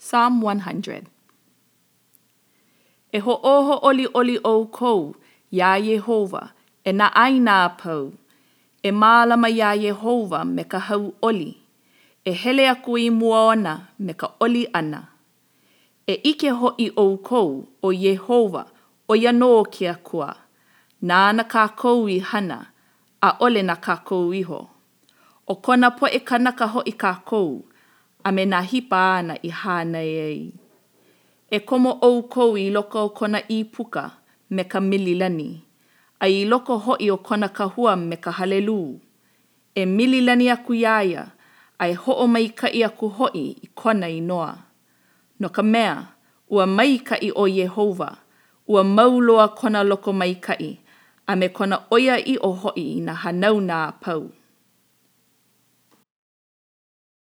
Psalm 100. E ho'oho oli o kou, ya Yehova, e na aina pau. E mālama ya Yehova me ka hau oli. E hele aku I mua ona me ka oli ana. E ike ho'i o kou o Yehova o iano kia kua. Nāna kākou I hana, a ole na kākou iho. O kona po e kanaka ho'i kākou, a me nā hipa ana I hānei ei. E komo o kou I loko o kona I puka me ka mililani. A I loko ho'i o kona kahua me ka halelū. E mililani aku iaia, ai ho'o maikai aku ho'i I kona inoa. No ka mea, ua maikai o Yehova, ua mauloa kona loko maikai, a me kona oia I o ho'i I na hanau nā pau.